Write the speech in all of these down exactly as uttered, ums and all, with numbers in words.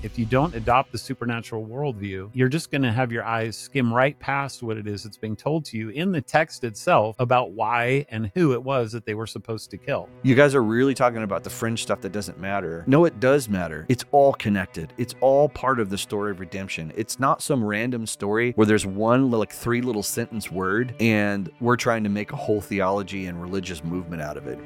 if you don't adopt the supernatural worldview, you're just going to have your eyes skim right past what it is that's being told to you in the text itself about why and who it was that they were supposed to kill. You guys are really talking about the fringe stuff that doesn't matter. No, it does matter. It's all connected. It's all part of the story of redemption. It's not some random story where there's one like three little sentence word and we're trying to make a whole theology and religious movement out of it.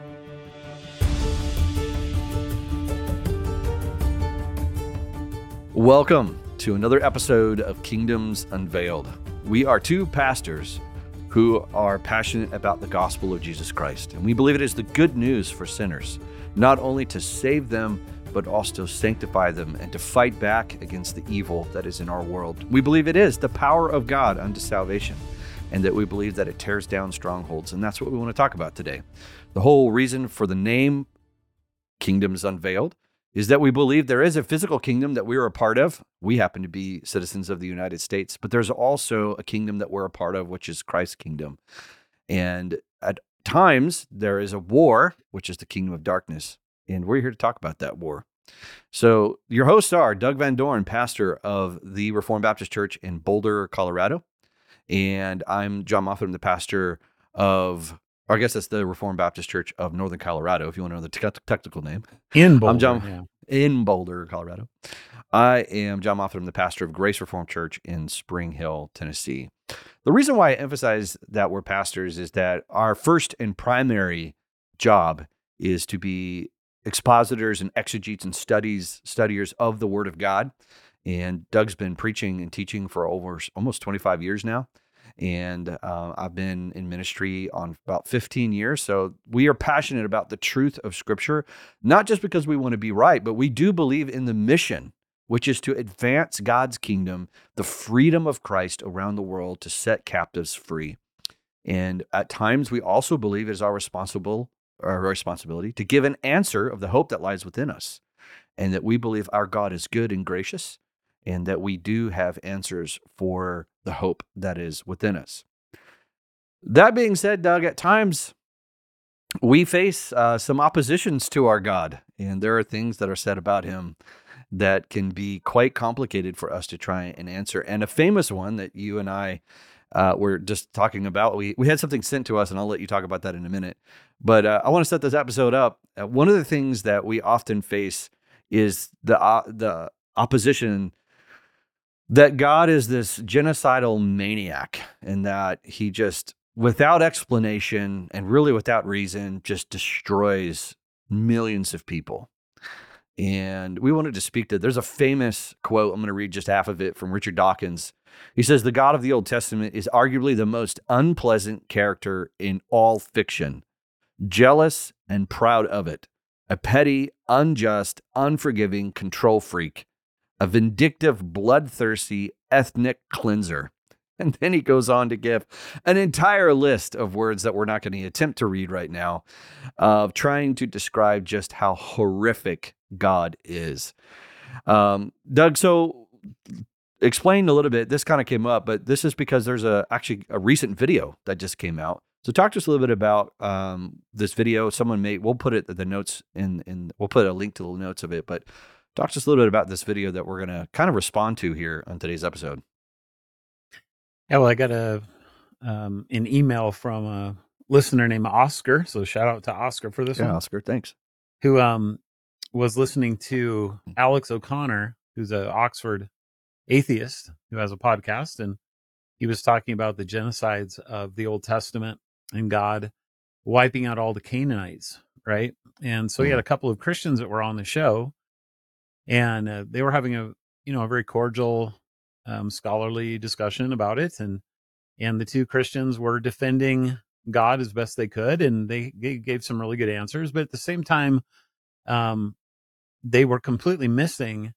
Welcome to another episode of Kingdoms Unveiled. We are two pastors who are passionate about the gospel of Jesus Christ, and we believe it is the good news for sinners, not only to save them, but also sanctify them and to fight back against the evil that is in our world. We believe it is the power of God unto salvation, and that we believe that it tears down strongholds, and that's what we want to talk about today. The whole reason for the name Kingdoms Unveiled is that we believe there is a physical kingdom that we are a part of. We happen to be citizens of the United States, but there's also a kingdom that we're a part of, which is Christ's kingdom. And at times, there is a war, which is the kingdom of darkness, and we're here to talk about that war. So your hosts are Doug Van Dorn, pastor of the Reformed Baptist Church in Boulder, Colorado, and I'm John Moffitt. I'm the pastor of, or I guess that's the Reformed Baptist Church of Northern Colorado, if you want to know the te- technical name. In Boulder, I'm John, yeah. In Boulder, Colorado. I am John Moffitt. I'm the pastor of Grace Reformed Church in Spring Hill, Tennessee. The reason why I emphasize that we're pastors is that our first and primary job is to be expositors and exegetes and studies, studiers of the Word of God. And Doug's been preaching and teaching for over almost twenty-five years now. And uh, I've been in ministry on about fifteen years. So we are passionate about the truth of Scripture, not just because we want to be right, but we do believe in the mission, which is to advance God's kingdom, the freedom of Christ around the world to set captives free. And at times, we also believe it is our responsible, our responsibility to give an answer of the hope that lies within us, and that we believe our God is good and gracious, and that we do have answers for the hope that is within us. That being said, Doug, at times we face uh, some oppositions to our God, and there are things that are said about him that can be quite complicated for us to try and answer. And a famous one that you and I uh, were just talking about, we, we had something sent to us, and I'll let you talk about that in a minute. But uh, I want to set this episode up. Uh, one of the things that we often face is the uh, the opposition that God is this genocidal maniac, and that he just, without explanation and really without reason, just destroys millions of people. And we wanted to speak to, there's a famous quote, I'm going to read just half of it, from Richard Dawkins. He says, "The God of the Old Testament is arguably the most unpleasant character in all fiction, jealous and proud of it, a petty, unjust, unforgiving control freak, a vindictive, bloodthirsty, ethnic cleanser." And then he goes on to give an entire list of words that we're not going to attempt to read right now, of trying to describe just how horrific God is. Um, Doug, so explain a little bit. This kind of came up, but this is because there's a actually a recent video that just came out. So talk to us a little bit about um, this video. Someone made, we'll put it the notes in, in, we'll put a link to the notes of it, but talk to us a little bit about this video that we're going to kind of respond to here on today's episode. Yeah, well, I got a um, an email from a listener named Oscar. So shout out to Oscar for this Yeah, one. Oscar, thanks. Who um, was listening to Alex O'Connor, who's an Oxford atheist who has a podcast, and he was talking about the genocides of the Old Testament and God wiping out all the Canaanites, right? And so he had a couple of Christians that were on the show, and uh, they were having a you know a very cordial, um, scholarly discussion about it, and and the two Christians were defending God as best they could, and they, they gave some really good answers, but at the same time, um, they were completely missing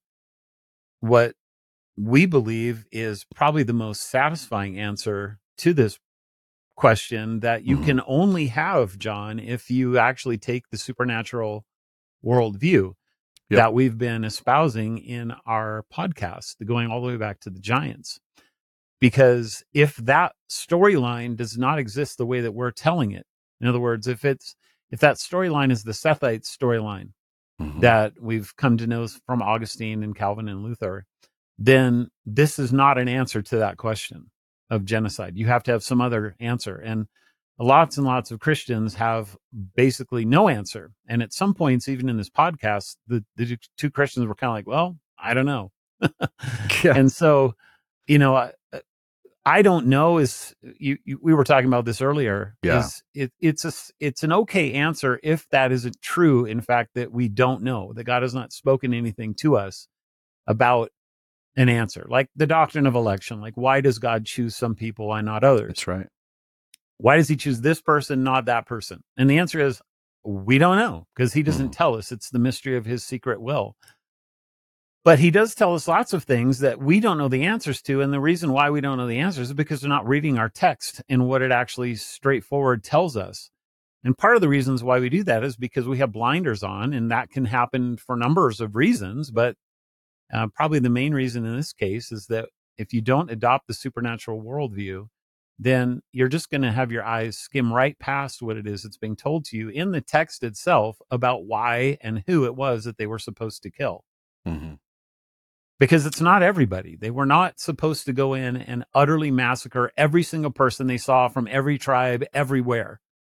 what we believe is probably the most satisfying answer to this question that you mm-hmm. can only have, John, if you actually take the supernatural worldview yep. that we've been espousing in our podcast, going all the way back to the Giants. Because if that storyline does not exist the way that we're telling it, in other words, if it's if that storyline is the Sethite storyline, Mhm. that we've come to know from Augustine and Calvin and Luther, then this is not an answer to that question of genocide. You have to have some other answer. And lots and lots of Christians have basically no answer. And at some points, even in this podcast, the, the two Christians were kind of like, well, I don't know. Yeah. And so, you know, I, I don't know is you, you, we were talking about this earlier. Yeah. Is it, it's a, it's an okay answer if that isn't true. In fact, that we don't know, that God has not spoken anything to us about an answer, like the doctrine of election. Like, why does God choose some people and not others? That's right. Why does he choose this person, not that person? And the answer is, we don't know, because he doesn't Mhm. tell us. It's the mystery of his secret will. But he does tell us lots of things that we don't know the answers to. And the reason why we don't know the answers is because we're not reading our text and what it actually straightforward tells us. And part of the reasons why we do that is because we have blinders on, and that can happen for numbers of reasons. But uh, probably the main reason in this case is that if you don't adopt the supernatural worldview, then you're just going to have your eyes skim right past what it is that's being told to you in the text itself about why and who it was that they were supposed to kill. Mm-hmm. Because it's not everybody. They were not supposed to go in and utterly massacre every single person they saw from every tribe everywhere.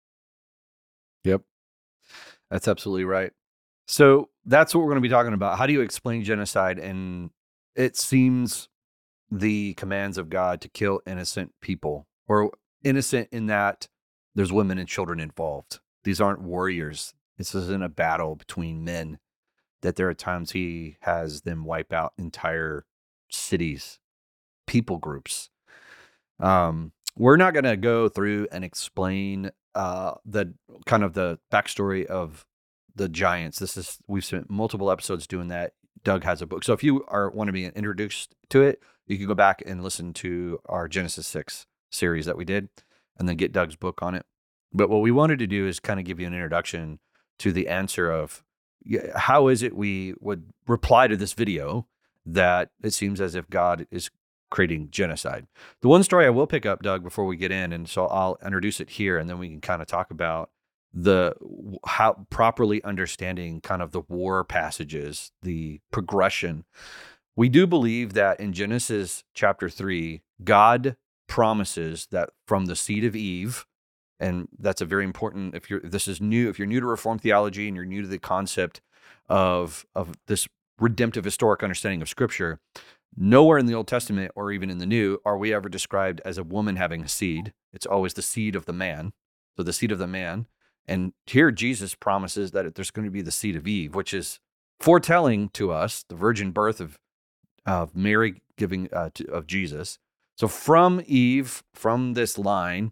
Yep. That's absolutely right. So that's what we're going to be talking about. How do you explain genocide? And it seems the commands of God to kill innocent people, or innocent in that there's women and children involved. These aren't warriors. This isn't a battle between men, that there are times he has them wipe out entire cities, people groups. Um, we're not going to go through and explain uh, the kind of the backstory of the giants. This is, we've spent multiple episodes doing that. Doug has a book. So if you are want to be introduced to it, you can go back and listen to our Genesis six series that we did and then get Doug's book on it. But what we wanted to do is kind of give you an introduction to the answer of how is it we would reply to this video that it seems as if God is creating genocide. The one story I will pick up, Doug, before we get in, and so I'll introduce it here, and then we can kind of talk about the how properly understanding kind of the war passages, the progression. We do believe that in Genesis chapter three, God promises that from the seed of Eve, and that's a very important, if you're if this is new, if you're new to Reformed theology and you're new to the concept of of this redemptive historic understanding of Scripture, nowhere in the Old Testament or even in the New are we ever described as a woman having a seed. It's always the seed of the man. So the seed of the man. And here Jesus promises that there's going to be the seed of Eve, which is foretelling to us the virgin birth of, of Mary giving uh, to, of Jesus. So from Eve, from this line,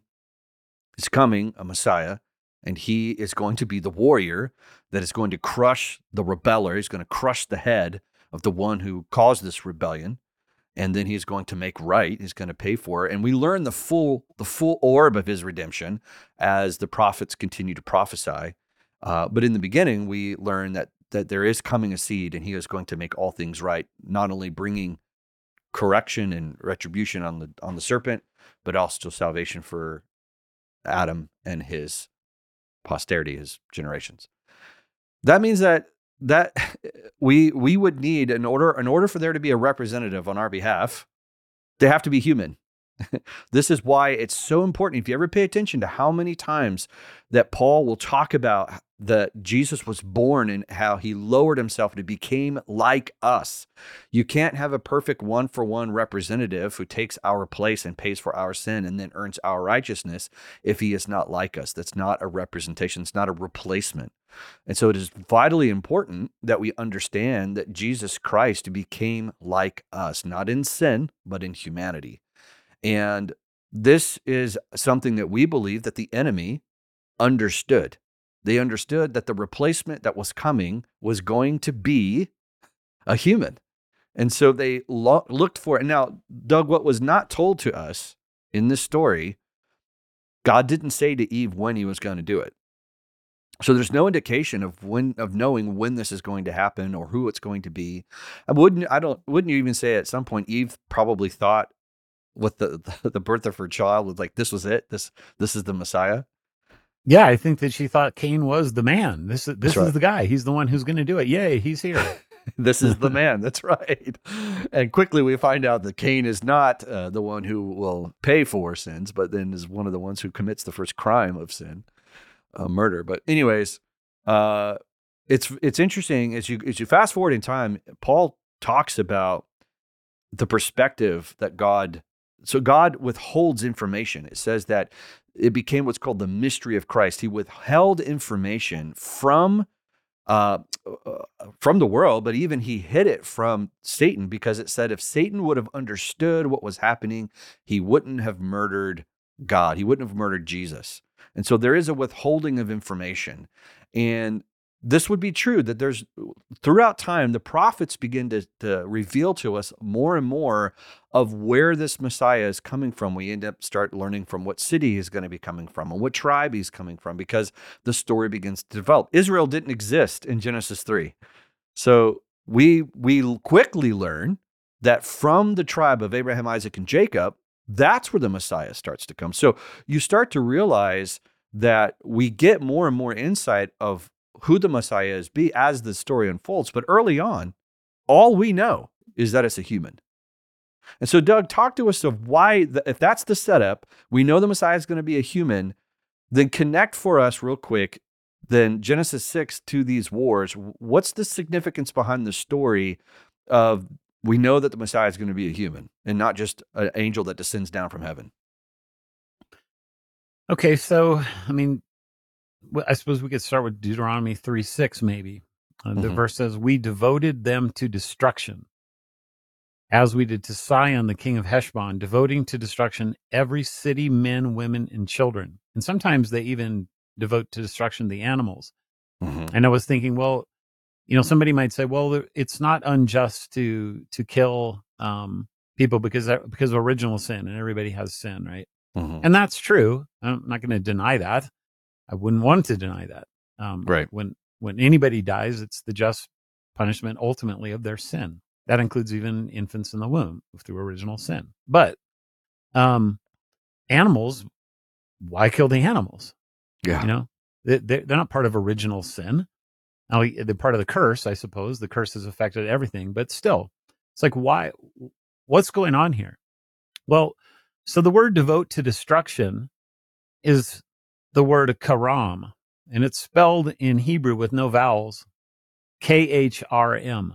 is coming a Messiah, and he is going to be the warrior that is going to crush the rebeller. He's going to crush the head of the one who caused this rebellion, and then he's going to make right. He's going to pay for it. And we learn the full the full orb of his redemption as the prophets continue to prophesy. Uh, but in the beginning, we learn that that there is coming a seed, and he is going to make all things right, not only bringing correction and retribution on the on the serpent, but also salvation for Adam and his posterity, his generations. That means that that we we would need in order in order for there to be a representative on our behalf, they have to be human. This is why it's so important. If you ever pay attention to how many times that Paul will talk about that Jesus was born and how he lowered himself and became like us. You can't have a perfect one-for-one representative who takes our place and pays for our sin and then earns our righteousness if he is not like us. That's not a representation. It's not a replacement. And so it is vitally important that we understand that Jesus Christ became like us, not in sin, but in humanity. And this is something that we believe that the enemy understood. They understood that the replacement that was coming was going to be a human. And so they lo- looked for it. Now, Doug, what was not told to us in this story, God didn't say to Eve when he was going to do it. So there's no indication of when, of knowing when this is going to happen or who it's going to be. I wouldn't, I don't, wouldn't you even say at some point Eve probably thought with the, the the birth of her child was like, this was it. This this is the Messiah. Yeah, I think that she thought Cain was the man. This is this That's right. is the guy. He's the one who's going to do it. Yay, he's here. This is the man. That's right. And quickly we find out that Cain is not uh, the one who will pay for sins, but then is one of the ones who commits the first crime of sin, uh, murder. But anyways, uh, it's it's interesting as you as you fast forward in time. Paul talks about the perspective that God. So God withholds information. It says that it became what's called the mystery of Christ. He withheld information from. Uh, from the world, but even he hid it from Satan, because it said if Satan would have understood what was happening, he wouldn't have murdered God. He wouldn't have murdered Jesus. And so there is a withholding of information. And this would be true that there's throughout time, the prophets begin to, to reveal to us more and more of where this Messiah is coming from. We end up start learning from what city he's going to be coming from and what tribe he's coming from, because the story begins to develop. Israel didn't exist in Genesis three. So we we quickly learn that from the tribe of Abraham, Isaac, and Jacob, that's where the Messiah starts to come. So you start to realize that we get more and more insight of who the Messiah is be as the story unfolds. But early on, all we know is that it's a human. And so, Doug, talk to us of why, the, if that's the setup, we know the Messiah is going to be a human, then connect for us real quick, then Genesis six to these wars. What's the significance behind the story of we know that the Messiah is going to be a human and not just an angel that descends down from heaven? Okay, so, I mean, I suppose we could start with Deuteronomy three six, maybe. Uh, the Mhm. verse says, we devoted them to destruction, as we did to Sihon, the king of Heshbon, devoting to destruction every city, men, women, and children. And sometimes they even devote to destruction the animals. Mhm. And I was thinking, well, you know, somebody might say, well, it's not unjust to to kill um, people because because of original sin, and everybody has sin, right? Mhm. And that's true. I'm not going to deny that. I wouldn't want to deny that. Um, Right. When when anybody dies, it's the just punishment ultimately of their sin. That includes even infants in the womb through original sin. But um, animals, why kill the animals? Yeah. You know, they, they're not part of original sin. Now, they're part of the curse, I suppose. The curse has affected everything, but still, it's like, why? What's going on here? Well, so the word devote to destruction is the word karam, and it's spelled in Hebrew with no vowels, K H R M.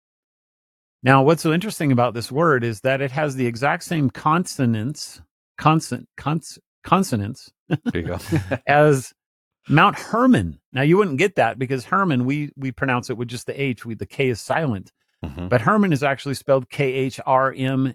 Now, what's so interesting about this word is that it has the exact same consonants, consonant, cons, consonants There you go. as Mount Hermon. Now, you wouldn't get that because Hermon, we we pronounce it with just the H. We, the K is silent. Mhm. But Hermon is actually spelled K H R M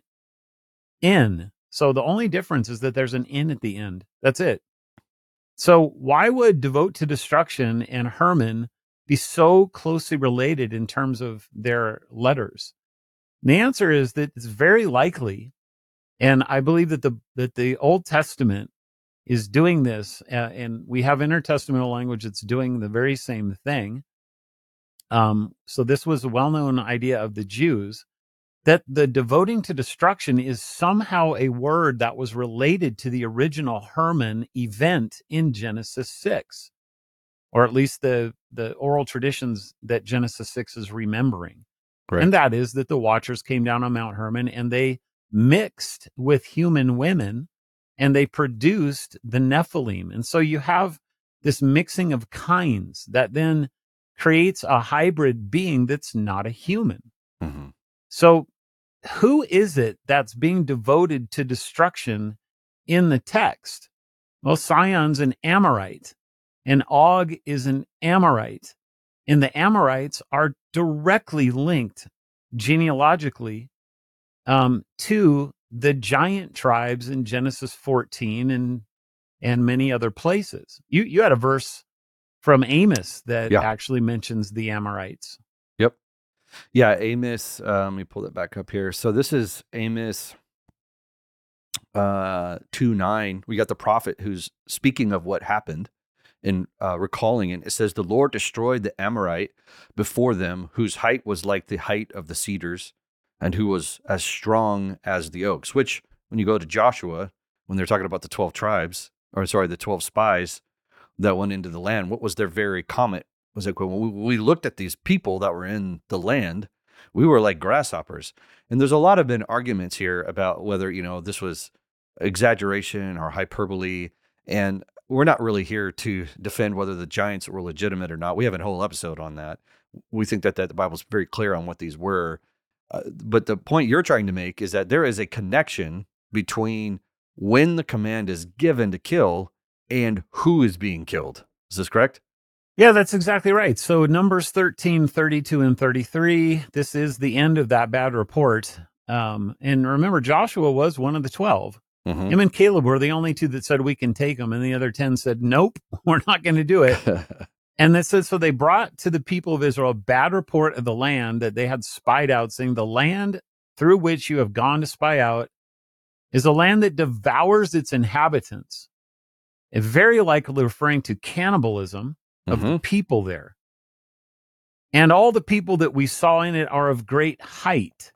N. So the only difference is that there's an N at the end. That's it. So why would devote to destruction and Hermon be so closely related in terms of their letters? And the answer is that it's very likely, and I believe that the that the Old Testament is doing this, uh, and we have intertestamental language that's doing the very same thing. Um, so this was a well-known idea of the Jews, that the devoting to destruction is somehow a word that was related to the original Hermon event in Genesis six, or at least the, the oral traditions that Genesis six is remembering. Right. And that is that the Watchers came down on Mount Hermon and they mixed with human women and they produced the Nephilim. And so you have this mixing of kinds that then creates a hybrid being that's not a human. Mhm. So who is it that's being devoted to destruction in the text? Well, Sihon's an Amorite, and Og is an Amorite. And the Amorites are directly linked genealogically um, to the giant tribes in Genesis fourteen and and many other places. You you had a verse from Amos that Yeah. actually mentions the Amorites. Yep. Yeah, Amos, uh, let me pull that back up here. So this is Amos uh, two nine. We got the prophet who's speaking of what happened and uh, recalling it. It says, the Lord destroyed the Amorite before them, whose height was like the height of the cedars and who was as strong as the oaks. Which, when you go to Joshua, when they're talking about the twelve tribes, or sorry, the twelve spies, that went into the land, what was their very comment? Was like, when we, we looked at these people that were in the land, we were like grasshoppers. And there's a lot of been arguments here about whether, you know, this was exaggeration or hyperbole. And we're not really here to defend whether the giants were legitimate or not. We have a whole episode on that. We think that, that the Bible's very clear on what these were. Uh, but the point you're trying to make is that there is a connection between when the command is given to kill and who is being killed. Is this correct? Yeah, that's exactly right. So Numbers thirteen, thirty-two, and thirty-three, this is the end of that bad report. Um, and remember, Joshua was one of the twelve. Mm-hmm. Him and Caleb were the only two that said, we can take them. And the other ten said, nope, we're not going to do it. And it says, so they brought to the people of Israel a bad report of the land that they had spied out, saying, the land through which you have gone to spy out is a land that devours its inhabitants. It very likely referring to cannibalism of mm-hmm. the people there. And all the people that we saw in it are of great height.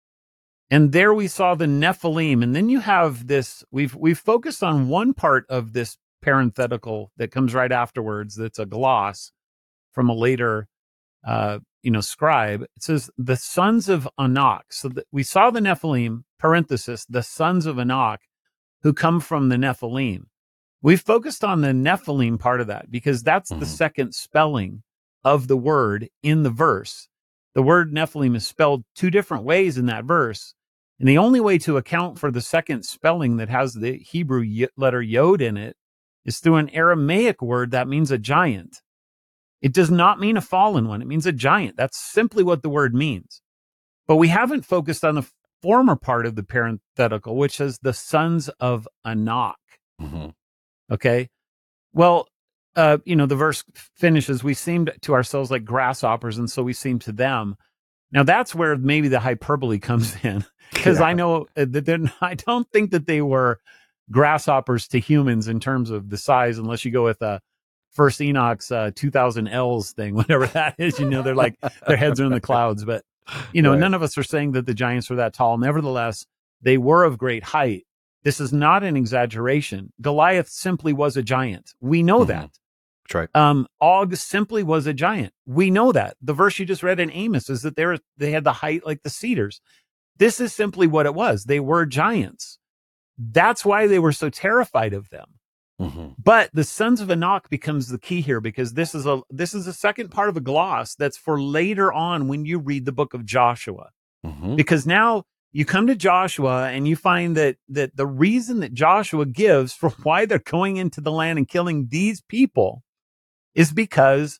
And there we saw the Nephilim. And then you have this, we've we've focused on one part of this parenthetical that comes right afterwards. That's a gloss from a later, uh, you know, scribe. It says the sons of Anak. So that we saw the Nephilim, parenthesis, the sons of Anak, who come from the Nephilim. We focused on the Nephilim part of that because that's mm-hmm. the second spelling of the word in the verse. The word Nephilim is spelled two different ways in that verse. And the only way to account for the second spelling that has the Hebrew letter Yod in it is through an Aramaic word that means a giant. It does not mean a fallen one. It means a giant. That's simply what the word means. But we haven't focused on the former part of the parenthetical, which is the sons of Anak. Mm-hmm. Okay. Well, uh, you know, the verse finishes, we seemed to ourselves like grasshoppers, and so we seemed to them. Now, that's where maybe the hyperbole comes in, because yeah. I know that they're, I don't think that they were grasshoppers to humans in terms of the size, unless you go with uh, First Enoch's uh, two thousand ells thing, whatever that is. You know, they're like, their heads are in the clouds. But, you know, right. none of us are saying that the giants were that tall. Nevertheless, they were of great height. This is not an exaggeration. Goliath simply was a giant. We know mm-hmm. that. That's right. Um, Og simply was a giant. We know that. The verse you just read in Amos is that they were, they had the height like the cedars. This is simply what it was. They were giants. That's why they were so terrified of them. Mm-hmm. But the sons of Anak becomes the key here, because this is a this is a second part of a gloss that's for later on when you read the book of Joshua. Mm-hmm. Because now you come to Joshua and you find that that the reason that Joshua gives for why they're going into the land and killing these people is because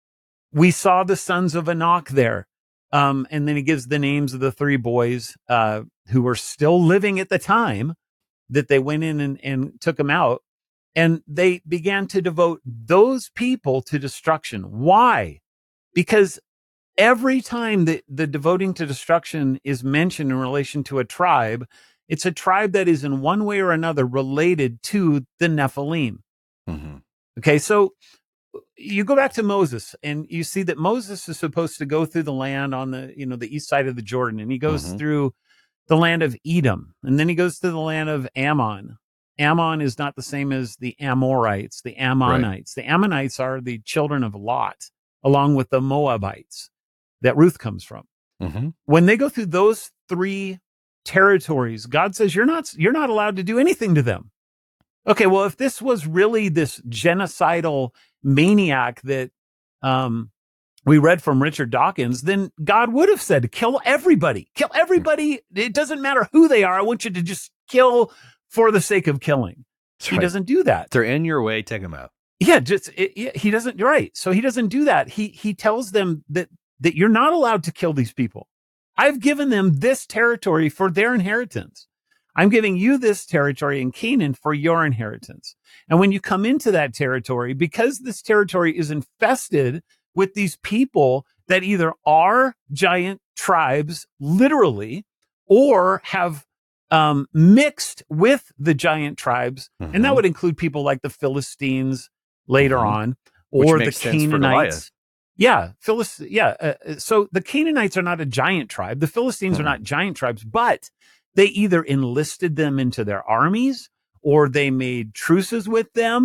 we saw the sons of Anak there. Um, and then he gives the names of the three boys uh, who were still living at the time that they went in and, and took them out. And they began to devote those people to destruction. Why? Because every time that the devoting to destruction is mentioned in relation to a tribe, it's a tribe that is in one way or another related to the Nephilim. Mm-hmm. Okay, so you go back to Moses and you see that Moses is supposed to go through the land on the, you know, the east side of the Jordan, and he goes mm-hmm. through the land of Edom, and then he goes to the land of Ammon. Ammon is not the same as the Amorites, the Ammonites. Right. The Ammonites are the children of Lot, along with the Moabites that Ruth comes from. Mm-hmm. When they go through those three territories, God says, you're not, you're not allowed to do anything to them. Okay, well, if this was really this genocidal maniac that um, we read from Richard Dawkins, then God would have said, kill everybody, kill everybody. It doesn't matter who they are. I want you to just kill for the sake of killing. That's he right. doesn't do that. They're in your way, take them out. Yeah, just it, it, he doesn't. You're right. So he doesn't do that. He he tells them that that you're not allowed to kill these people. I've given them this territory for their inheritance. I'm giving you this territory in Canaan for your inheritance. And when you come into that territory, because this territory is infested with these people that either are giant tribes, literally, or have um, mixed with the giant tribes, mm-hmm. and that would include people like the Philistines later mm-hmm. on, or the Canaanites. Yeah, Philist- yeah. Uh, so the Canaanites are not a giant tribe. The Philistines mm-hmm. are not giant tribes, but they either enlisted them into their armies, or they made truces with them,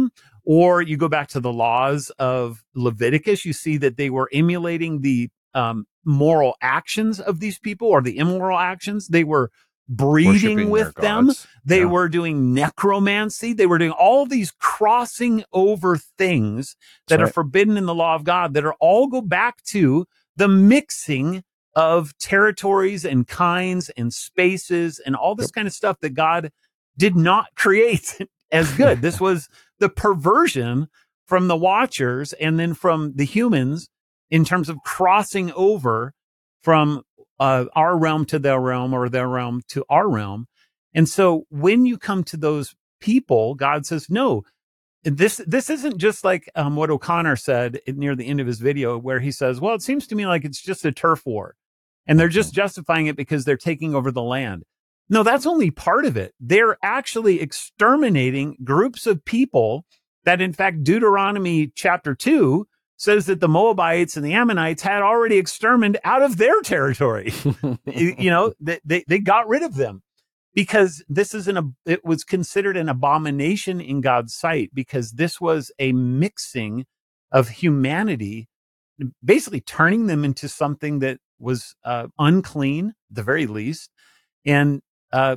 Or you go back to the laws of Leviticus, you see that they were emulating the um, moral actions of these people or the immoral actions. They were breeding Worshiping their with them. gods. They Yeah. were doing necromancy. They were doing all of these crossing over things that That's are right. forbidden in the law of God that are all go back to the mixing of territories and kinds and spaces and all this Yep. kind of stuff that God did not create as good. This was the perversion from the watchers and then from the humans in terms of crossing over from uh, our realm to their realm or their realm to our realm. And so when you come to those people, God says, no, this this isn't just like um, what O'Connor said near the end of his video, where he says, well, it seems to me like it's just a turf war and they're just justifying it because they're taking over the land. No, that's only part of it. They're actually exterminating groups of people that, in fact, Deuteronomy chapter two says that the Moabites and the Ammonites had already exterminated out of their territory. You know, they, they, they got rid of them because this is an, it was considered an abomination in God's sight because this was a mixing of humanity, basically turning them into something that was uh, unclean, at the very least, and uh,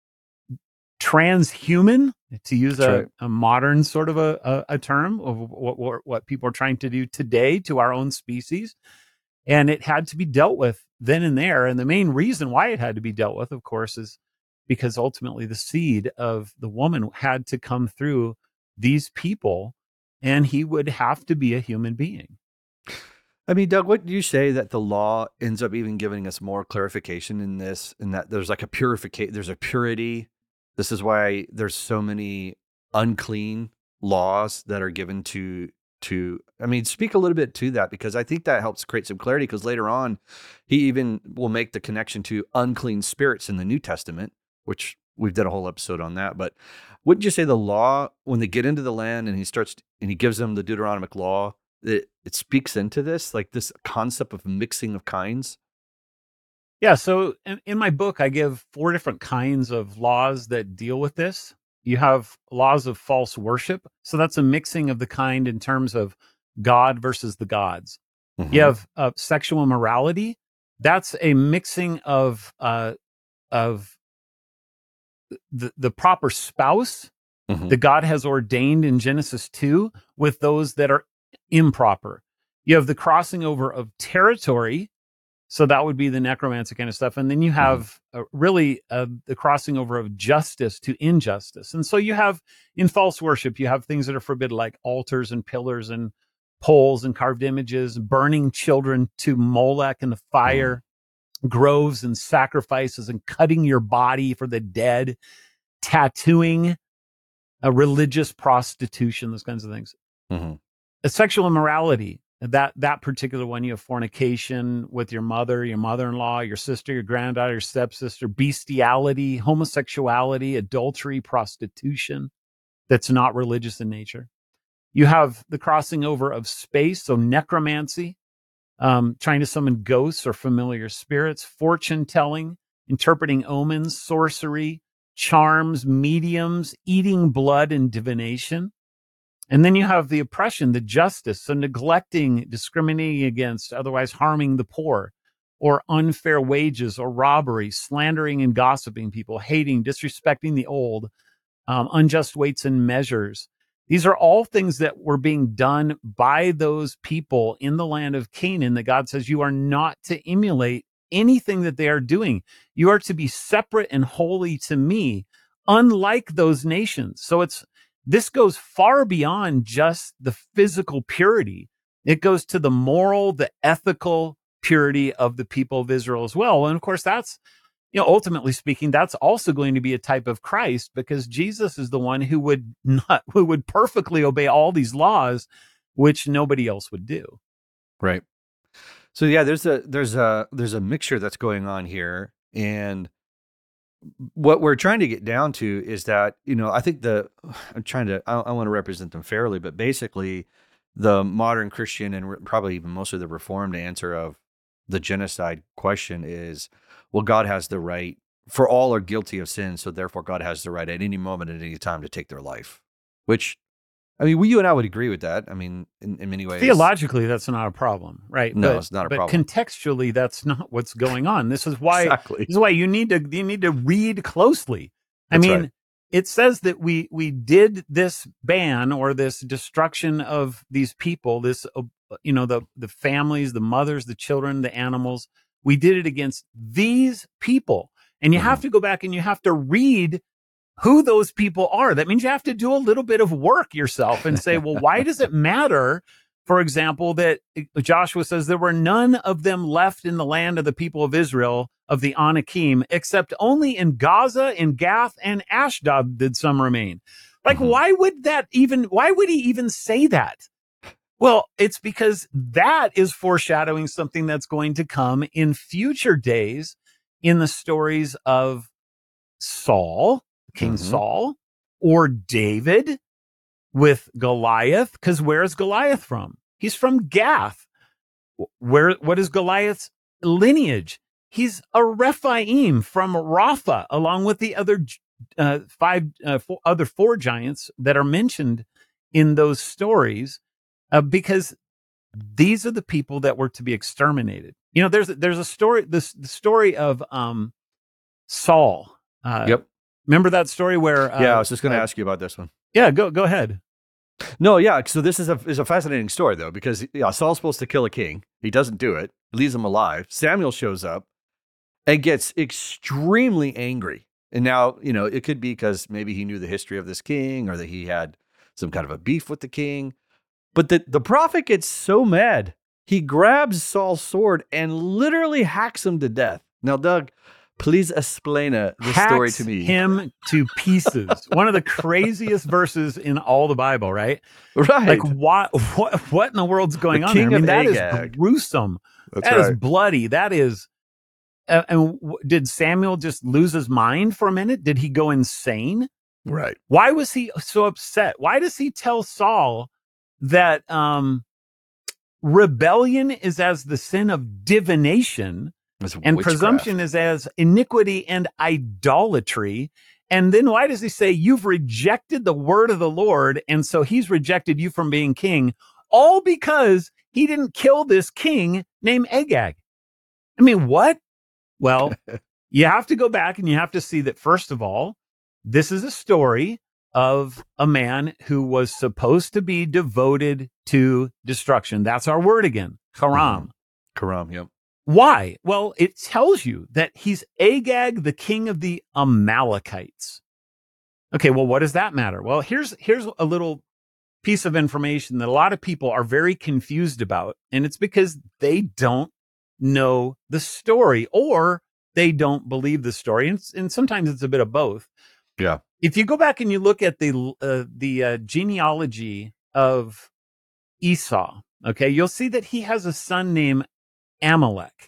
transhuman, to use a, right. a modern sort of a, a, a term of what, what what people are trying to do today to our own species. And it had to be dealt with then and there. And the main reason why it had to be dealt with, of course, is because ultimately the seed of the woman had to come through these people, and he would have to be a human being. I mean, Doug, what do you say that the law ends up even giving us more clarification in this, in that there's like a purification, there's a purity. This is why there's so many unclean laws that are given to, to, I mean, speak a little bit to that, because I think that helps create some clarity, because later on, he even will make the connection to unclean spirits in the New Testament, which we've done a whole episode on that. But wouldn't you say the law, when they get into the land and he starts, and he gives them the Deuteronomic law, It, it speaks into this, like this concept of mixing of kinds? Yeah. So in, in my book, I give four different kinds of laws that deal with this. You have laws of false worship. So that's a mixing of the kind in terms of God versus the gods. Mm-hmm. You have uh, sexual immorality. That's a mixing of uh, of the, the proper spouse Mm-hmm. that God has ordained in Genesis two with those that are improper. You have the crossing over of territory. So that would be the necromancy kind of stuff. And then you have mm-hmm. uh, really uh, the crossing over of justice to injustice. And so you have in false worship, you have things that are forbidden, like altars and pillars and poles and carved images, burning children to Molech in the fire, mm-hmm. groves and sacrifices, and cutting your body for the dead, tattooing, a religious prostitution, those kinds of things. Mm-hmm. A sexual immorality, that that particular one, you have fornication with your mother, your mother-in-law, your sister, your granddaughter, your stepsister, bestiality, homosexuality, adultery, prostitution that's not religious in nature. You have the crossing over of space, so necromancy, um, trying to summon ghosts or familiar spirits, fortune telling, interpreting omens, sorcery, charms, mediums, eating blood, and divination. And then you have the oppression, the justice, so neglecting, discriminating against, otherwise harming the poor, or unfair wages, or robbery, slandering and gossiping people, hating, disrespecting the old, um, unjust weights and measures. These are all things that were being done by those people in the land of Canaan that God says you are not to emulate anything that they are doing. You are to be separate and holy to me, unlike those nations. So it's this goes far beyond just the physical purity. It goes to the moral, the ethical purity of the people of Israel as well. And of course, that's, you know, ultimately speaking, that's also going to be a type of Christ, because Jesus is the one who would not, who would perfectly obey all these laws, which nobody else would do. Right. So yeah, there's a there's a there's a mixture that's going on here, and what we're trying to get down to is that, you know, I think the I'm trying to I, I want to represent them fairly, but basically, the modern Christian and re- probably even most of the Reformed answer of the genocide question is, well, God has the right, for all are guilty of sin, so therefore God has the right at any moment, at any time, to take their life, which I mean, we, you and I would agree with that. I mean, in, in many ways. Theologically, that's not a problem, right? No, but, it's not a but problem. contextually, that's not what's going on. This is why. Exactly. This is why you need to you need to read closely. I That's mean, right. it says that we we did this ban or this destruction of these people. This, uh, you know, the the families, the mothers, the children, the animals. We did it against these people, and you Mhm. have to go back and you have to read who those people are. That means you have to do a little bit of work yourself and say, well, why does it matter, for example, that Joshua says there were none of them left in the land of the people of Israel, of the Anakim, except only in Gaza, in Gath, and Ashdod did some remain. Like, Mhm. why would that even, why would he even say that? Well, it's because that is foreshadowing something that's going to come in future days in the stories of Saul, King Mhm. Saul, or David with Goliath. Because where is Goliath from? He's from Gath. Where? What is Goliath's lineage? He's a Rephaim from Rapha, along with the other uh, five, uh, four, other four giants that are mentioned in those stories, uh, because these are the people that were to be exterminated. You know, there's there's a story. This the story of um, Saul. Uh, Yep. Remember that story where? Uh, Yeah, I was just going to uh, ask you about this one. Yeah, go go ahead. No, yeah. So this is a is a fascinating story though, because yeah, Saul's supposed to kill a king. He doesn't do it. He leaves him alive. Samuel shows up and gets extremely angry. And now, you know, it could be because maybe he knew the history of this king or that he had some kind of a beef with the king. But the, the prophet gets so mad, he grabs Saul's sword and literally hacks him to death. Now, Doug, please explain uh, this Hacks story to me. him to pieces. One of the craziest verses in all the Bible, right? Right. Like, what, what, what in the world's going The on there? I king mean, of that is Agag. gruesome. That's That is right. bloody. That is. Uh, and w- did Samuel just lose his mind for a minute? Did he go insane? Right. Why was he so upset? Why does he tell Saul that um, rebellion is as the sin of divination? It's And witchcraft. presumption is as iniquity and idolatry. And then why does he say, you've rejected the word of the Lord, and so he's rejected you from being king, all because he didn't kill this king named Agag? I mean, what? Well, you have to go back and you have to see that, first of all, this is a story of a man who was supposed to be devoted to destruction. That's our word again, Haram. Karam, yep. Why? Well, it tells you that he's Agag, the king of the Amalekites. Okay, well, what does that matter? Well, here's here's a little piece of information that a lot of people are very confused about, and it's because they don't know the story or they don't believe the story, and, and sometimes it's a bit of both. Yeah. If you go back and you look at the uh, the uh, genealogy of Esau, okay, you'll see that he has a son named Amalek.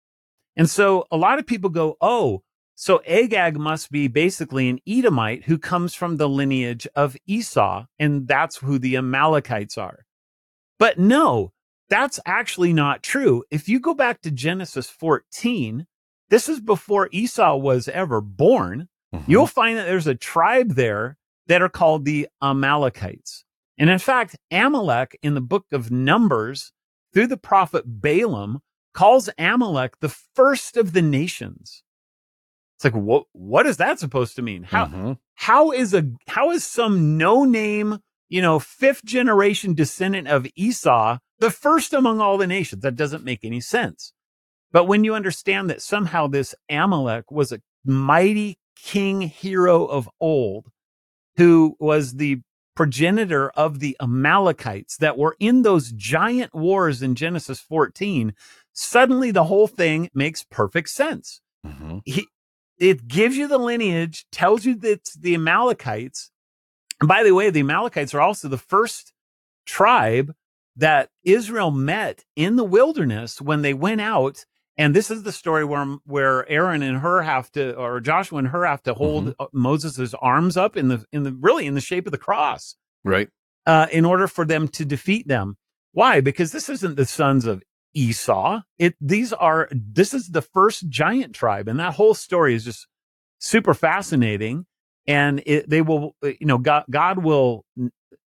And so a lot of people go, oh, so Agag must be basically an Edomite who comes from the lineage of Esau, and that's who the Amalekites are. But no, that's actually not true. If you go back to Genesis fourteen, this is before Esau was ever born. Mm-hmm. You'll find that there's a tribe there that are called the Amalekites. And in fact, Amalek in the book of Numbers, through the prophet Balaam, calls Amalek the first of the nations. It's like, what, what is that supposed to mean? How, Mm-hmm. how is a, how is some no name, you know, fifth generation descendant of Esau the first among all the nations? That doesn't make any sense. But when you understand that somehow this Amalek was a mighty king hero of old who was the progenitor of the Amalekites that were in those giant wars in Genesis fourteen, suddenly the whole thing makes perfect sense. Mm-hmm. He, it gives you the lineage, tells you that it's the Amalekites. And by the way, the Amalekites are also the first tribe that Israel met in the wilderness when they went out. And this is the story where, where Aaron and Hur have to, or Joshua and Hur have to hold Mm-hmm. Moses' arms up in the, in the, really in the shape of the cross, Right. uh, in order for them to defeat them. Why? Because this isn't the sons of Esau. It, these are, this is the first giant tribe. And that whole story is just super fascinating. And it, they will, you know, God, God will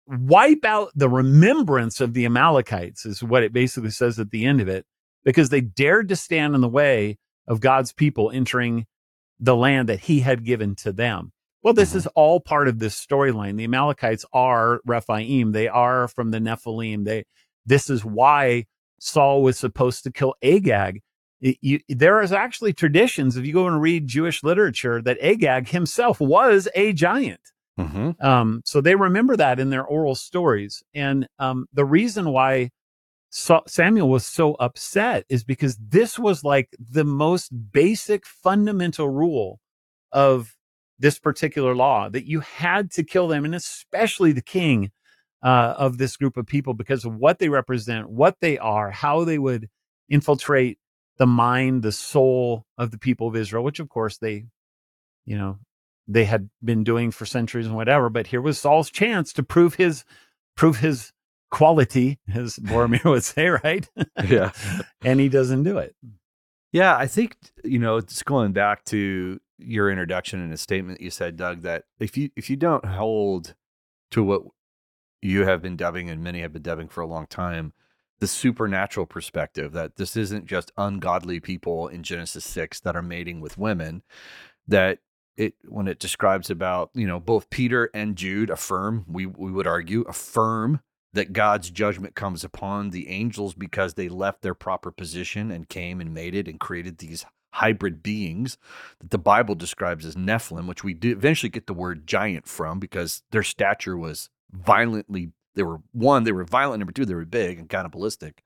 wipe out the remembrance of the Amalekites, is what it basically says at the end of it, because they dared to stand in the way of God's people entering the land that he had given to them. Well, this mm-hmm. is all part of this storyline. The Amalekites are Rephaim. They are from the Nephilim. They, this is why Saul was supposed to kill Agag. It, you, there is actually traditions, if you go and read Jewish literature, that Agag himself was a giant. Mm-hmm. Um, so they remember that in their oral stories. And um, the reason why Sa- Samuel was so upset is because this was like the most basic fundamental rule of this particular law, that you had to kill them, and especially the king uh, of this group of people, because of what they represent, what they are, how they would infiltrate the mind, the soul of the people of Israel, which of course they, you know, they had been doing for centuries and whatever. But here was Saul's chance to prove his, prove his quality, as Boromir would say, right? Yeah. And he doesn't do it. Yeah, I think, you know, it's going back to your introduction and a statement you said, Doug, that if you if you don't hold to what you have been dubbing, and many have been dubbing for a long time, the supernatural perspective, that this isn't just ungodly people in Genesis six that are mating with women, that it, when it describes about, you know, both Peter and Jude affirm, we we would argue, affirm that God's judgment comes upon the angels because they left their proper position and came and mated and created these hybrid beings that the Bible describes as Nephilim, which we do eventually get the word giant from, because their stature was violently, they were, one, they were violent, number two, they were big and cannibalistic.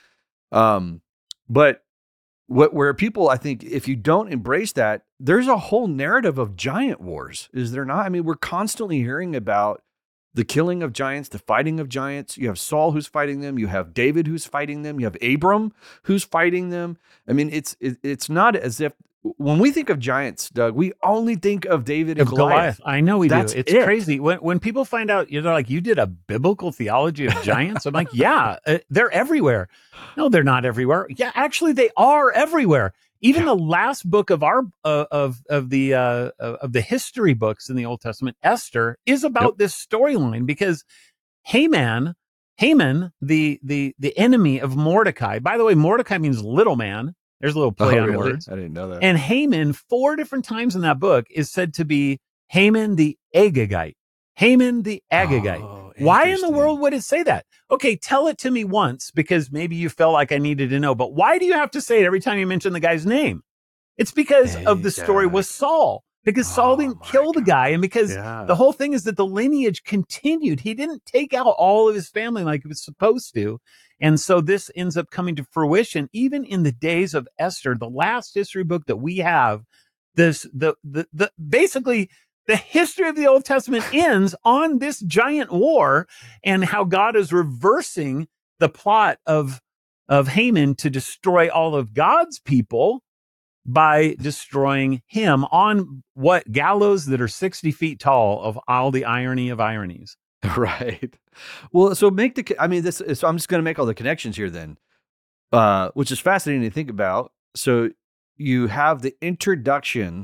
Um, but what, where people, I think, if you don't embrace that, there's a whole narrative of giant wars, is there not? I mean, we're constantly hearing about the killing of giants, the fighting of giants. You have Saul who's fighting them. You have David who's fighting them. You have Abram who's fighting them. I mean, it's it, it's not as if, when we think of giants, Doug, we only think of David and of Goliath. Goliath. I know we That's do. It's it. crazy. When when people find out, you know, like, you did a biblical theology of giants. I'm like, yeah, uh, they're everywhere. No, they're not everywhere. Yeah, actually, they are everywhere. Even yeah. the last book of our uh, of of the uh, of the history books in the Old Testament, Esther, is about yep. this storyline, because Haman, Haman, the the the enemy of Mordecai. By the way, Mordecai means little man. There's a little play oh, on really? words. I didn't know that. And Haman, four different times in that book, is said to be Haman the Agagite. Haman the Agagite. Oh, why in the world would it say that? Okay, tell it to me once, because maybe you felt like I needed to know. But why do you have to say it every time you mention the guy's name? It's because Agag. of the story with Saul. Because oh, Saul didn't kill God. the guy, and because yeah. the whole thing is that the lineage continued. He didn't take out all of his family like he was supposed to. And so this ends up coming to fruition, even in the days of Esther, the last history book that we have. This the the, the basically the history of the Old Testament ends on this giant war, and how God is reversing the plot of of Haman to destroy all of God's people by destroying him on what gallows that are sixty feet tall, of all the irony of ironies. Right. Well, so make the, I mean, this, so I'm just going to make all the connections here then, uh, which is fascinating to think about. So you have the introduction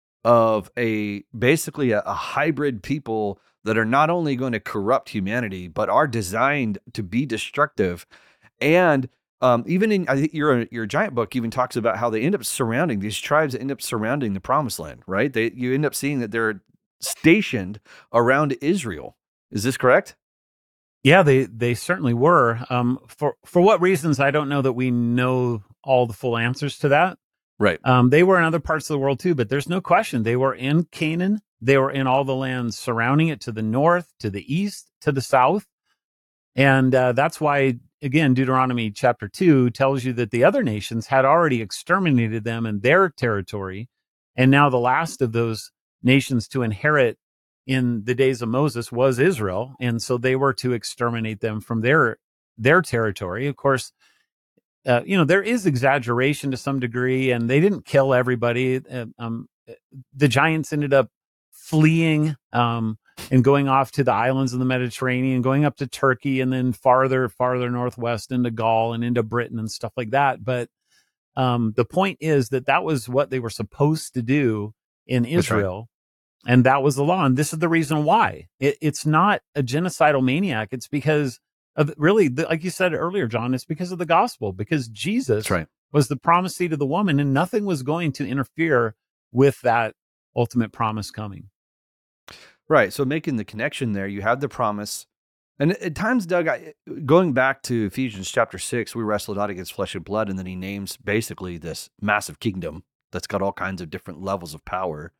of a, basically a, a hybrid people that are not only going to corrupt humanity, but are designed to be destructive. And um, even in, I think your, your giant book even talks about how they end up surrounding, these tribes end up surrounding the promised land, right? They, you end up seeing that they're stationed around Israel. Is this correct? Yeah, they, they certainly were. Um, for, for what reasons, I don't know that we know all the full answers to that. Right. Um, they were in other parts of the world too, but there's no question. They were in Canaan. They were in all the lands surrounding it, to the north, to the east, to the south. And uh, that's why, again, Deuteronomy chapter two tells you that the other nations had already exterminated them in their territory. And now the last of those nations to inherit in the days of Moses was Israel. And so they were to exterminate them from their, their territory. Of course, uh, you know, there is exaggeration to some degree, and they didn't kill everybody. Uh, um, the giants ended up fleeing um, and going off to the islands of the Mediterranean, going up to Turkey, and then farther, farther northwest into Gaul and into Britain and stuff like that. But um, the point is that that was what they were supposed to do in Israel. And that was the law. And this is the reason why. It, it's not a genocidal maniac. It's because of really, the, like you said earlier, John, it's because of the gospel, because Jesus That's right. was the promised seed of the woman, and nothing was going to interfere with that ultimate promise coming. Right. So making the connection there, you have the promise. And at times, Doug, I, going back to Ephesians chapter six, we wrestle not against flesh and blood, and then he names basically this massive kingdom that's got all kinds of different levels of power.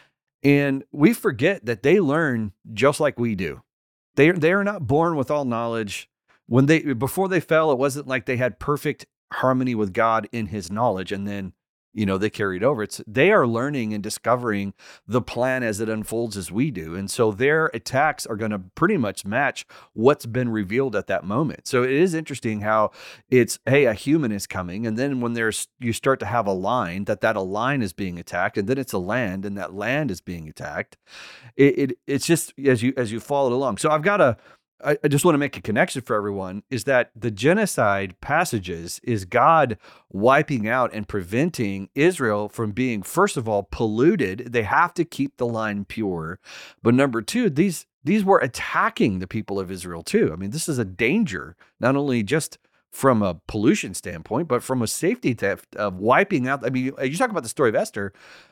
And we forget that they learn just like we do. They they are not born with all knowledge. When they before they fell, it wasn't like they had perfect harmony with God in his knowledge, and then, you know, they carried over. It's they are learning and discovering the plan as it unfolds as we do. And so their attacks are going to pretty much match what's been revealed at that moment. So it is interesting how it's, hey, a human is coming. And then when there's, you start to have a line that that a line is being attacked, and then it's a land and that land is being attacked. It, it it's just as you, as you follow it along. So I've got a, I just want to make a connection for everyone, is that the genocide passages is God wiping out and preventing Israel from being, first of all, polluted. They have to keep the line pure. But number two, these these were attacking the people of Israel too. I mean, this is a danger, not only just from a pollution standpoint, but from a safety theft of wiping out. I mean, you talk about the story of Esther.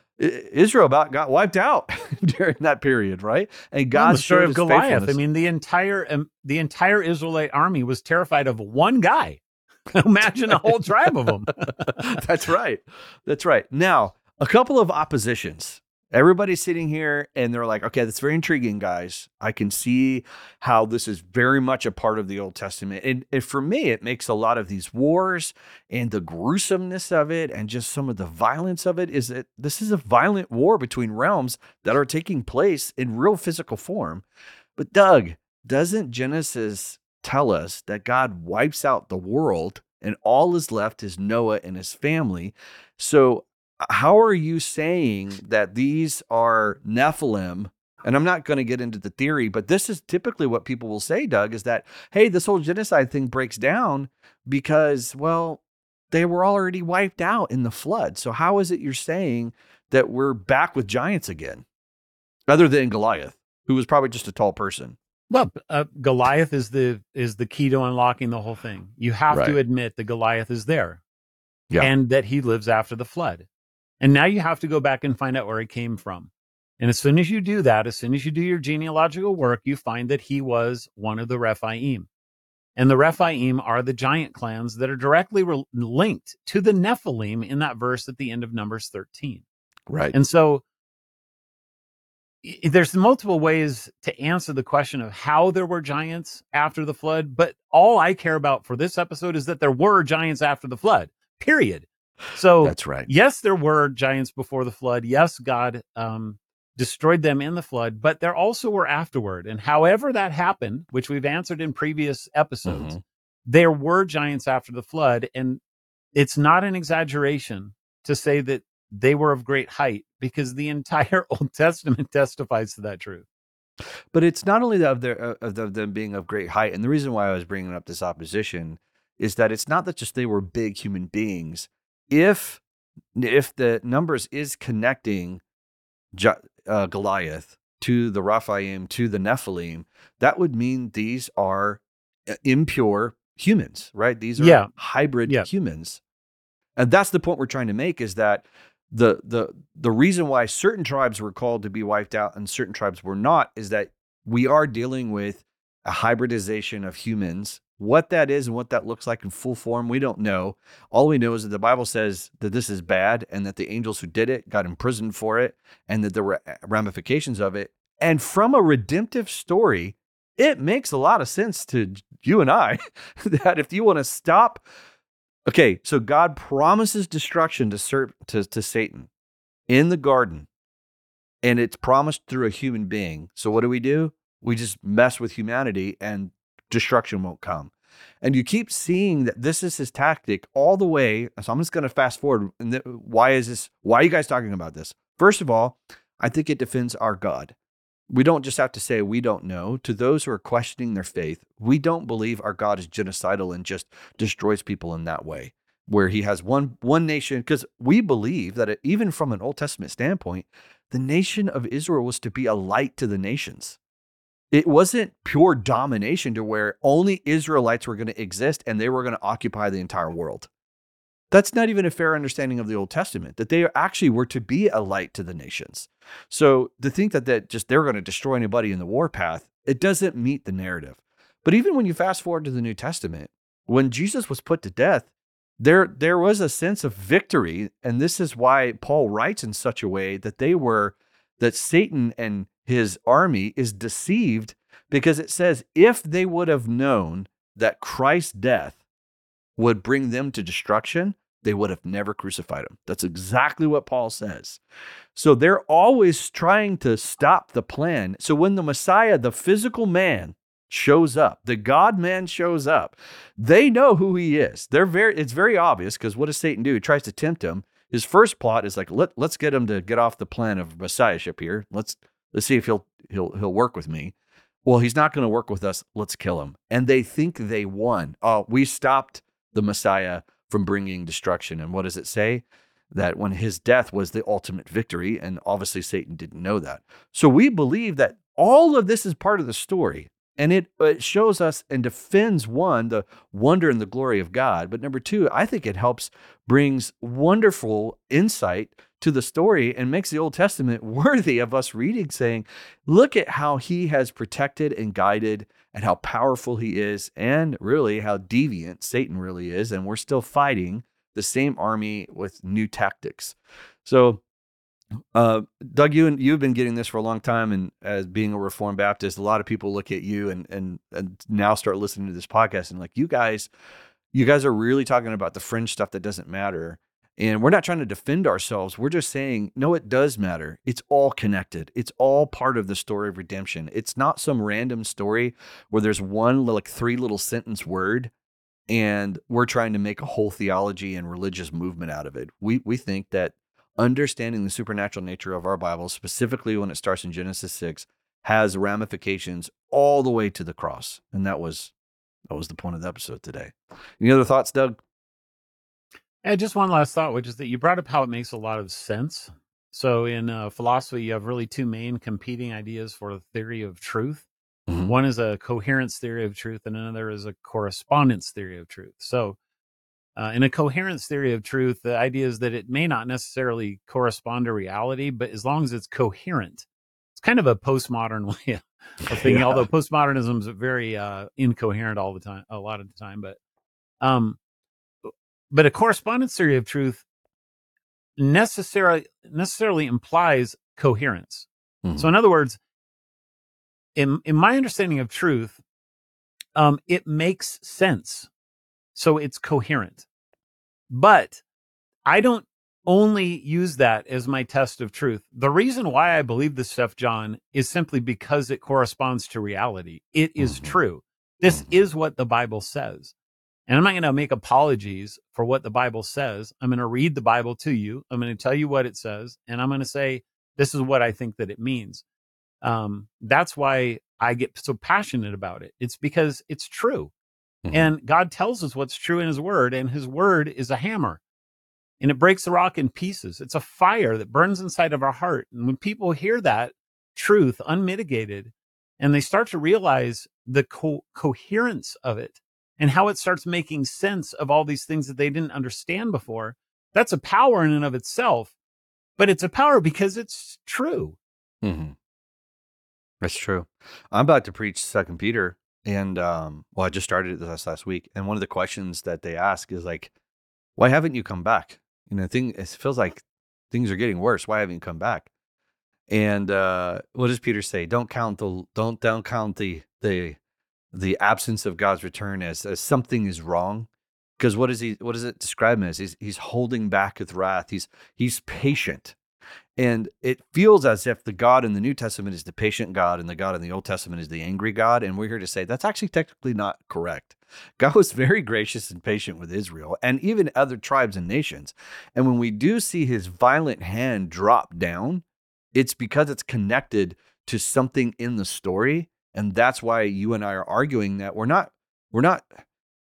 Israel about got wiped out during that period, right? And God, the story of Goliath. I mean, the entire um, the entire Israelite army was terrified of one guy. Imagine a whole tribe of them. That's right. That's right. Now, a couple of oppositions. Everybody's sitting here and they're like, okay, that's very intriguing, guys. I can see how this is very much a part of the Old Testament. And, and for me, it makes a lot of these wars and the gruesomeness of it and just some of the violence of it is that this is a violent war between realms that are taking place in real physical form. But Doug, doesn't Genesis tell us that God wipes out the world and all is left is Noah and his family? So how are you saying that these are Nephilim? And I'm not going to get into the theory, but this is typically what people will say, Doug, is that, hey, this whole genocide thing breaks down because, well, they were already wiped out in the flood. So how is it you're saying that we're back with giants again, other than Goliath, who was probably just a tall person? Well, uh, Goliath is the is the key to unlocking the whole thing. You have Right. to admit that Goliath is there, Yeah. and that he lives after the flood. And now you have to go back and find out where he came from. And as soon as you do that, as soon as you do your genealogical work, you find that he was one of the Rephaim. And the Rephaim are the giant clans that are directly re- linked to the Nephilim in that verse at the end of Numbers thirteen. Right. And so i- there's multiple ways to answer the question of how there were giants after the flood. But all I care about for this episode is that there were giants after the flood, period. So That's right. yes, there were giants before the flood. Yes, God um, destroyed them in the flood, but there also were afterward. And however that happened, which we've answered in previous episodes, Mhm. there were giants after the flood. And it's not an exaggeration to say that they were of great height, because the entire Old Testament testifies to that truth. But it's not only of, their, of the- of them being of great height. And the reason why I was bringing up this opposition is that it's not that just they were big human beings. If if the numbers is connecting Jo- uh, Goliath to the Rephaim, to the Nephilim, that would mean these are uh, impure humans, right? These are Yeah. hybrid Yeah. humans. And that's the point we're trying to make, is that the the the reason why certain tribes were called to be wiped out and certain tribes were not is that we are dealing with a hybridization of humans. What that is and what that looks like in full form, we don't know. All we know is that the Bible says that this is bad and that the angels who did it got imprisoned for it and that there were ramifications of it. And from a redemptive story, it makes a lot of sense to you and I that if you want to stop. Okay, so God promises destruction to, ser- to, to Satan in the garden, and it's promised through a human being. So what do we do? We just mess with humanity and destruction won't come. And you keep seeing that this is his tactic all the way. So I'm just going to fast forward. And th- why is this? Why are you guys talking about this? First of all, I think it defends our God. We don't just have to say we don't know. To those who are questioning their faith, we don't believe our God is genocidal and just destroys people in that way. where he has one one nation, because we believe that it, even from an Old Testament standpoint, the nation of Israel was to be a light to the nations. It wasn't pure domination to where only Israelites were going to exist and they were going to occupy the entire world. That's not even a fair understanding of the Old Testament, that they actually were to be a light to the nations. So to think that, that just they're going to destroy anybody in the warpath, it doesn't meet the narrative. But even when you fast forward to the New Testament, when Jesus was put to death, there, there was a sense of victory. And this is why Paul writes in such a way that they were, that Satan and his army is deceived, because it says, if they would have known that Christ's death would bring them to destruction, they would have never crucified him. That's exactly what Paul says. So they're always trying to stop the plan. So when the Messiah, the physical man, shows up, the God man shows up, they know who he is. They're very, it's very obvious, because what does Satan do? He tries to tempt him. His first plot is like, Let, let's get him to get off the plan of messiahship here. Let's let's see if he'll he'll he'll work with me. Well, he's not going to work with us. Let's kill him. And they think they won. Oh, we stopped the Messiah from bringing destruction. And what does it say? That when his death was the ultimate victory, and obviously Satan didn't know that. So we believe that all of this is part of the story. And it, it shows us and defends, one, the wonder and the glory of God. But number two, I think it helps, brings wonderful insight to the story and makes the Old Testament worthy of us reading, saying, look at how he has protected and guided, and how powerful he is, and really how deviant Satan really is. And we're still fighting the same army with new tactics. So Uh, Doug, you and you've been getting this for a long time, and as being a Reformed Baptist, a lot of people look at you and and and now start listening to this podcast and like, you guys, you guys are really talking about the fringe stuff that doesn't matter. And we're not trying to defend ourselves. We're just saying, no, it does matter. It's all connected. It's all part of the story of redemption. It's not some random story where there's one like three little sentence word, and we're trying to make a whole theology and religious movement out of it. We we think that understanding the supernatural nature of our Bible, specifically when it starts in Genesis six, has ramifications all the way to the cross. And that was that was the point of the episode today. Any other thoughts, Doug? Yeah, just one last thought, which is that you brought up how it makes a lot of sense. So in uh, philosophy, you have really two main competing ideas for the theory of truth. Mm-hmm. One is a coherence theory of truth, and another is a correspondence theory of truth. So Uh, in a coherence theory of truth, the idea is that it may not necessarily correspond to reality, but as long as it's coherent, it's kind of a postmodern way of thinking, yeah. Although postmodernism is very uh, incoherent all the time, a lot of the time. But, um, but a correspondence theory of truth necessarily necessarily implies coherence. Mm-hmm. So, in other words, in in my understanding of truth, um, it makes sense. So it's coherent. But I don't only use that as my test of truth. The reason why I believe this stuff, John, is simply because it corresponds to reality. It is mm-hmm. true. This mm-hmm. is what the Bible says. And I'm not going to make apologies for what the Bible says. I'm going to read the Bible to you. I'm going to tell you what it says. And I'm going to say, this is what I think that it means. Um, that's why I get so passionate about it. It's because it's true. And God tells us what's true in his word, and his word is a hammer, and it breaks the rock in pieces. It's a fire that burns inside of our heart. And when people hear that truth unmitigated, and they start to realize the co- coherence of it and how it starts making sense of all these things that they didn't understand before, that's a power in and of itself, but it's a power because it's true. Mm-hmm. That's true. I'm about to preach Second Peter. And, um, well, I just started it this last week. And one of the questions that they ask is like, why haven't you come back? You know, thing, it feels like things are getting worse. Why haven't you come back? And, uh, what does Peter say? Don't count the, don't, don't count the, the, the absence of God's return as, as something is wrong. Because what is he, what does it describe him as? He's, he's holding back with wrath. He's, he's patient. And it feels as if the God in the New Testament is the patient God and the God in the Old Testament is the angry God. And we're here to say that's actually technically not correct. God was very gracious and patient with Israel and even other tribes and nations. And when we do see his violent hand drop down, it's because it's connected to something in the story. And that's why you and I are arguing that we're not, we're not,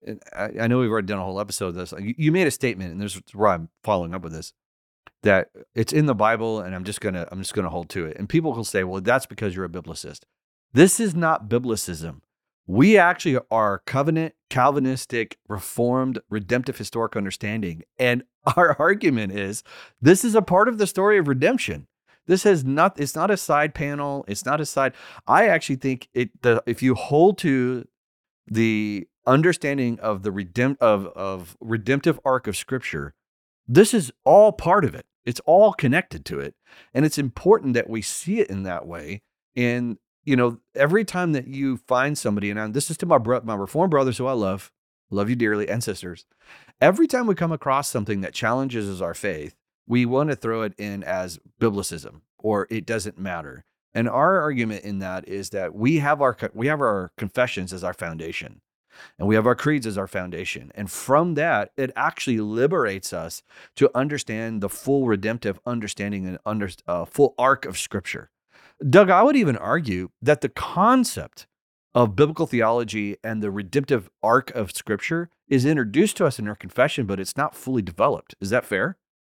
and I, I know we've already done a whole episode of this. You, you made a statement, and this is where I'm following up with this, that it's in the Bible, and I'm just gonna I'm just gonna hold to it. And people will say, well, that's because you're a biblicist. This is not biblicism. We actually are covenant, Calvinistic, reformed, redemptive historic understanding. And our argument is this is a part of the story of redemption. This has not, it's not a side panel. It's not a side. I actually think it, the, if you hold to the understanding of the redempt of, of redemptive arc of Scripture, this is all part of it. It's all connected to it. And it's important that we see it in that way. And you know, every time that you find somebody, and I'm, this is to my bro- my Reformed brothers who I love, love you dearly, and sisters. Every time we come across something that challenges our faith, we want to throw it in as biblicism, or it doesn't matter. And our argument in that is that we have our we have our confessions as our foundation, and we have our creeds as our foundation. And from that, it actually liberates us to understand the full redemptive understanding and under, uh, full arc of Scripture. Doug, I would even argue that the concept of biblical theology and the redemptive arc of Scripture is introduced to us in our confession, but it's not fully developed. Is that fair?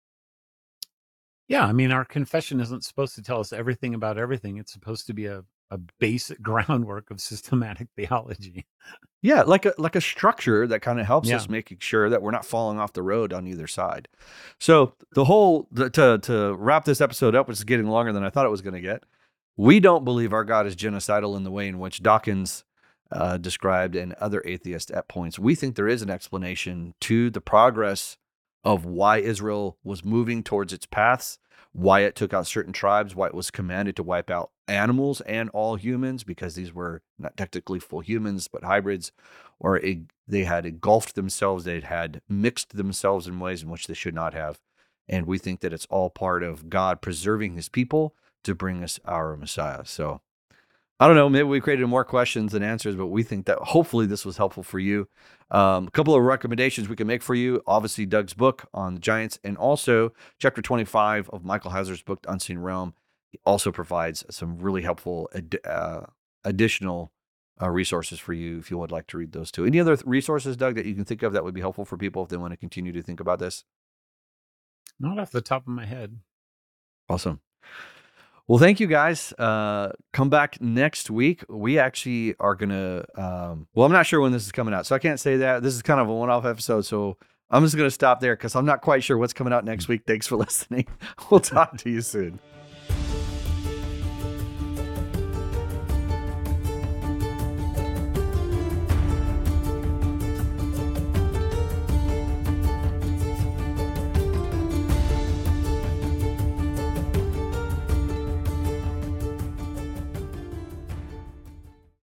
Yeah, I mean, our confession isn't supposed to tell us everything about everything. It's supposed to be a, a basic groundwork of systematic theology. Yeah, like a like a structure that kind of helps Yeah. us making sure that we're not falling off the road on either side. So the whole the, to to wrap this episode up, which is getting longer than I thought it was going to get. We don't believe our God is genocidal in the way in which Dawkins uh, described and other atheists at points. We think there is an explanation to the progress of why Israel was moving towards its paths, why it took out certain tribes, why it was commanded to wipe out animals and all humans, because these were not technically full humans, but hybrids, or a, they had engulfed themselves, they had mixed themselves in ways in which they should not have. And we think that it's all part of God preserving his people to bring us our Messiah. So I don't know, maybe we created more questions than answers, but we think that hopefully this was helpful for you. Um, a couple of recommendations we can make for you. Obviously, Doug's book on the Giants, and also chapter twenty-five of Michael Heiser's book, The Unseen Realm. He also provides some really helpful ad- uh, additional uh, resources for you if you would like to read those too. Any other th- resources, Doug, that you can think of that would be helpful for people if they want to continue to think about this? Not off the top of my head. Awesome. Well, thank you guys. Uh, come back next week. We actually are going to, um, well, I'm not sure when this is coming out, so I can't say that. This is kind of a one-off episode, so I'm just going to stop there because I'm not quite sure what's coming out next week. Thanks for listening. We'll talk to you soon.